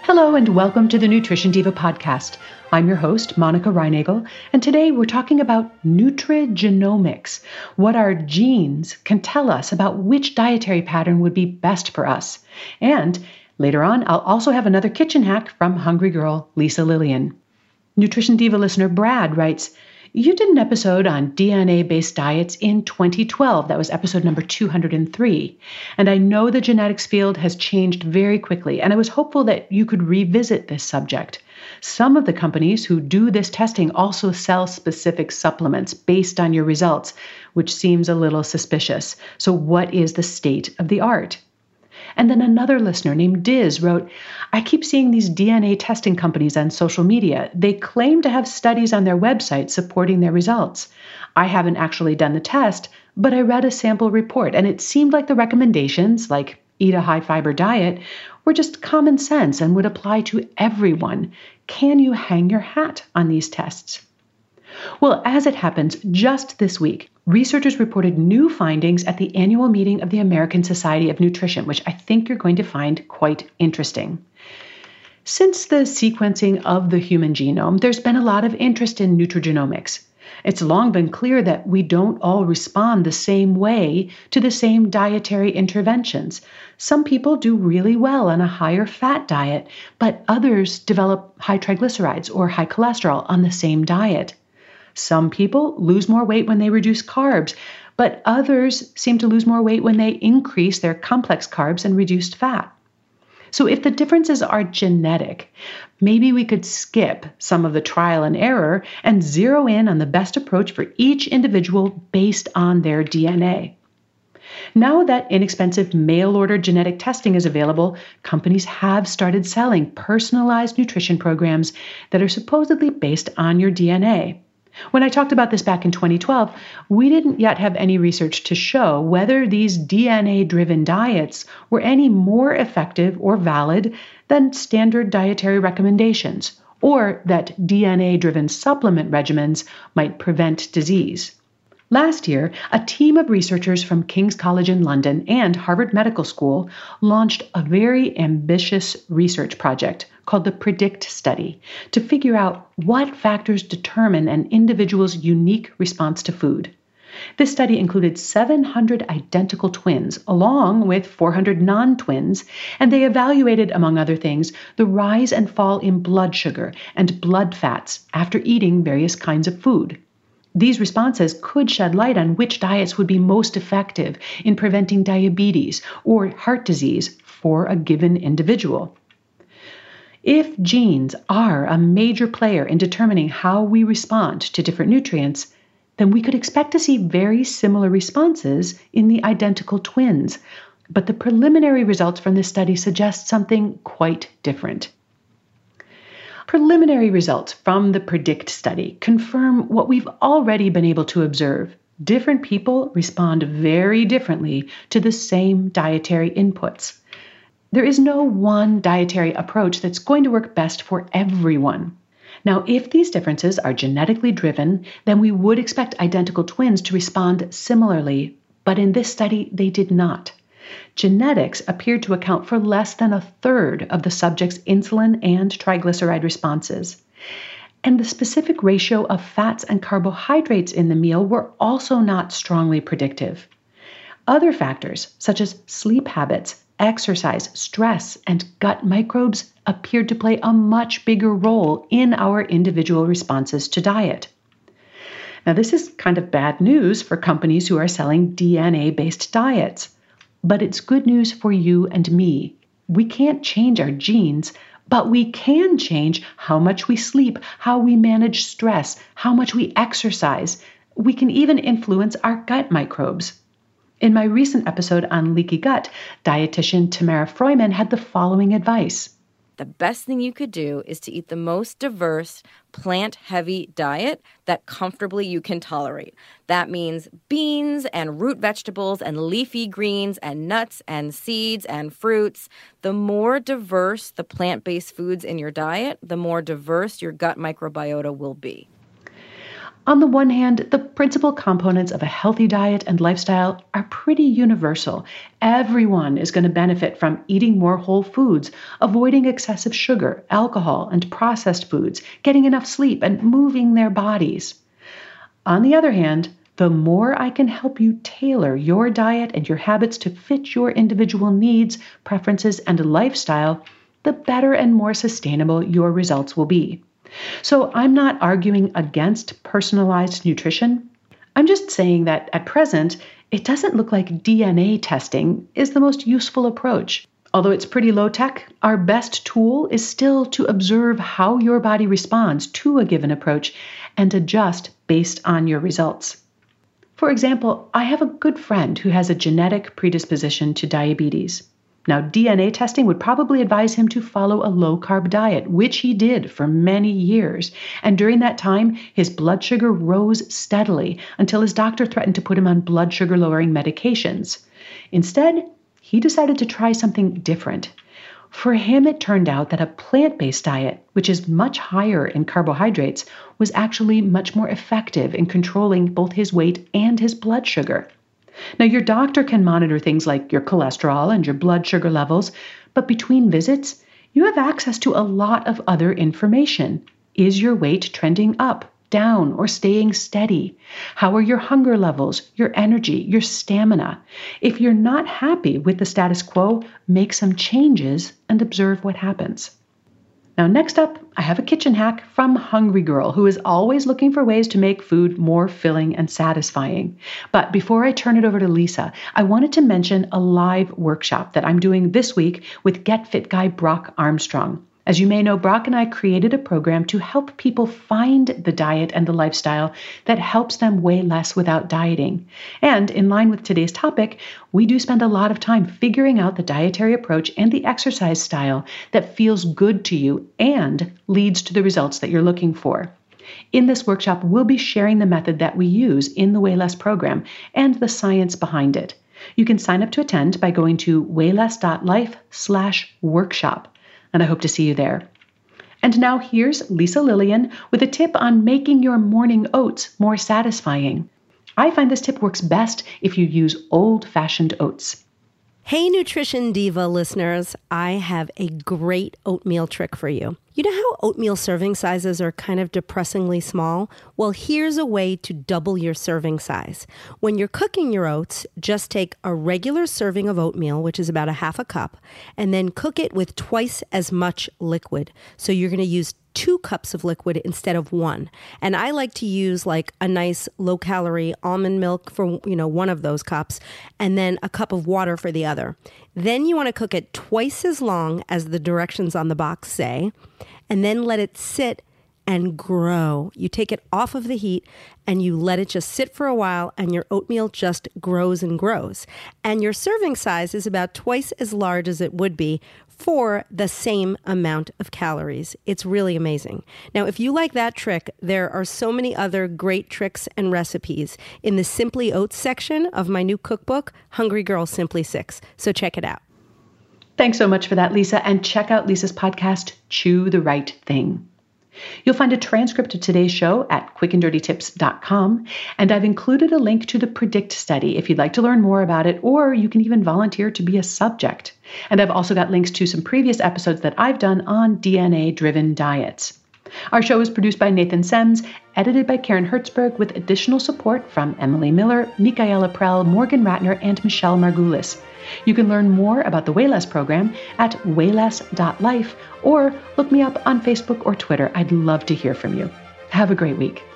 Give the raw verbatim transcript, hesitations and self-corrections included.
Hello and welcome to the Nutrition Diva podcast. I'm your host, Monica Reinagel, and today we're talking about nutrigenomics, what our genes can tell us about which dietary pattern would be best for us. And later on, I'll also have another kitchen hack from hungry girl Lisa Lillian. Nutrition Diva listener Brad writes, "You did an episode on D N A-based diets in twenty twelve. That was episode number two hundred three. And I know the genetics field has changed very quickly, and I was hopeful that you could revisit this subject. Some of the companies who do this testing also sell specific supplements based on your results, which seems a little suspicious. So what is the state of the art?" And then another listener named Diz wrote, "I keep seeing these D N A testing companies on social media. They claim to have studies on their website supporting their results. I haven't actually done the test, but I read a sample report, and it seemed like the recommendations, like eat a high-fiber diet, were just common sense and would apply to everyone. Can you hang your hat on these tests?" Well, as it happens, just this week, researchers reported new findings at the annual meeting of the American Society of Nutrition, which I think you're going to find quite interesting. Since the sequencing of the human genome, there's been a lot of interest in nutrigenomics. It's long been clear that we don't all respond the same way to the same dietary interventions. Some people do really well on a higher fat diet, but others develop high triglycerides or high cholesterol on the same diet. Some people lose more weight when they reduce carbs, but others seem to lose more weight when they increase their complex carbs and reduced fat. So if the differences are genetic, maybe we could skip some of the trial and error and zero in on the best approach for each individual based on their D N A. Now that inexpensive mail-order genetic testing is available, companies have started selling personalized nutrition programs that are supposedly based on your D N A. When I talked about this back in twenty twelve, we didn't yet have any research to show whether these D N A-driven diets were any more effective or valid than standard dietary recommendations, or that D N A-driven supplement regimens might prevent disease. Last year, a team of researchers from King's College in London and Harvard Medical School launched a very ambitious research project called the PREDICT study to figure out what factors determine an individual's unique response to food. This study included seven hundred identical twins, along with four hundred non-twins, and they evaluated, among other things, the rise and fall in blood sugar and blood fats after eating various kinds of food. These responses could shed light on which diets would be most effective in preventing diabetes or heart disease for a given individual. If genes are a major player in determining how we respond to different nutrients, then we could expect to see very similar responses in the identical twins. But the preliminary results from this study suggest something quite different. Preliminary results from the PREDICT study confirm what we've already been able to observe. Different people respond very differently to the same dietary inputs. There is no one dietary approach that's going to work best for everyone. Now, if these differences are genetically driven, then we would expect identical twins to respond similarly, but in this study, they did not. Genetics appeared to account for less than a third of the subject's insulin and triglyceride responses. And the specific ratio of fats and carbohydrates in the meal were also not strongly predictive. Other factors, such as sleep habits, exercise, stress, and gut microbes, appeared to play a much bigger role in our individual responses to diet. Now, this is kind of bad news for companies who are selling D N A-based diets. But it's good news for you and me. We can't change our genes, but we can change how much we sleep, how we manage stress, how much we exercise. We can even influence our gut microbes. In my recent episode on leaky gut, dietitian Tamara Freumann had the following advice. The best thing you could do is to eat the most diverse, plant-heavy diet that comfortably you can tolerate. That means beans and root vegetables and leafy greens and nuts and seeds and fruits. The more diverse the plant-based foods in your diet, the more diverse your gut microbiota will be. On the one hand, the principal components of a healthy diet and lifestyle are pretty universal. Everyone is going to benefit from eating more whole foods, avoiding excessive sugar, alcohol, and processed foods, getting enough sleep, and moving their bodies. On the other hand, the more I can help you tailor your diet and your habits to fit your individual needs, preferences, and lifestyle, the better and more sustainable your results will be. So I'm not arguing against personalized nutrition. I'm just saying that at present, it doesn't look like D N A testing is the most useful approach. Although it's pretty low tech, our best tool is still to observe how your body responds to a given approach and adjust based on your results. For example, I have a good friend who has a genetic predisposition to diabetes. Now, D N A testing would probably advise him to follow a low-carb diet, which he did for many years. And during that time, his blood sugar rose steadily until his doctor threatened to put him on blood sugar-lowering medications. Instead, he decided to try something different. For him, it turned out that a plant-based diet, which is much higher in carbohydrates, was actually much more effective in controlling both his weight and his blood sugar. Now, your doctor can monitor things like your cholesterol and your blood sugar levels, but between visits, you have access to a lot of other information. Is your weight trending up, down, or staying steady? How are your hunger levels, your energy, your stamina? If you're not happy with the status quo, make some changes and observe what happens. Now, next up, I have a kitchen hack from Hungry Girl, who is always looking for ways to make food more filling and satisfying. But before I turn it over to Lisa, I wanted to mention a live workshop that I'm doing this week with Get Fit guy Brock Armstrong. As you may know, Brock and I created a program to help people find the diet and the lifestyle that helps them weigh less without dieting. And in line with today's topic, we do spend a lot of time figuring out the dietary approach and the exercise style that feels good to you and leads to the results that you're looking for. In this workshop, we'll be sharing the method that we use in the Weigh Less program and the science behind it. You can sign up to attend by going to weighless.life slash workshop. And I hope to see you there. And now here's Lisa Lillian with a tip on making your morning oats more satisfying. I find this tip works best if you use old-fashioned oats. Hey, Nutrition Diva listeners, I have a great oatmeal trick for you. You know how oatmeal serving sizes are kind of depressingly small? Well, here's a way to double your serving size. When you're cooking your oats, just take a regular serving of oatmeal, which is about a half a cup, and then cook it with twice as much liquid. So you're going to use two cups of liquid instead of one. And I like to use like a nice low-calorie almond milk for, you know, one of those cups, and then a cup of water for the other. Then you want to cook it twice as long as the directions on the box say, and then let it sit and grow. You take it off of the heat and you let it just sit for a while, and your oatmeal just grows and grows. And your serving size is about twice as large as it would be for the same amount of calories. It's really amazing. Now, if you like that trick, there are so many other great tricks and recipes in the Simply Oats section of my new cookbook, Hungry Girl Simply Six. So check it out. Thanks so much for that, Lisa. And check out Lisa's podcast, Chew the Right Thing. You'll find a transcript of today's show at quick and dirty tips dot com, and I've included a link to the PREDICT study if you'd like to learn more about it, or you can even volunteer to be a subject. And I've also got links to some previous episodes that I've done on D N A-driven diets. Our show is produced by Nathan Sems, edited by Karen Hertzberg, with additional support from Emily Miller, Michaela Prell, Morgan Ratner, and Michelle Margulis. You can learn more about the Weigh Less program at weighless dot life or look me up on Facebook or Twitter. I'd love to hear from you. Have a great week.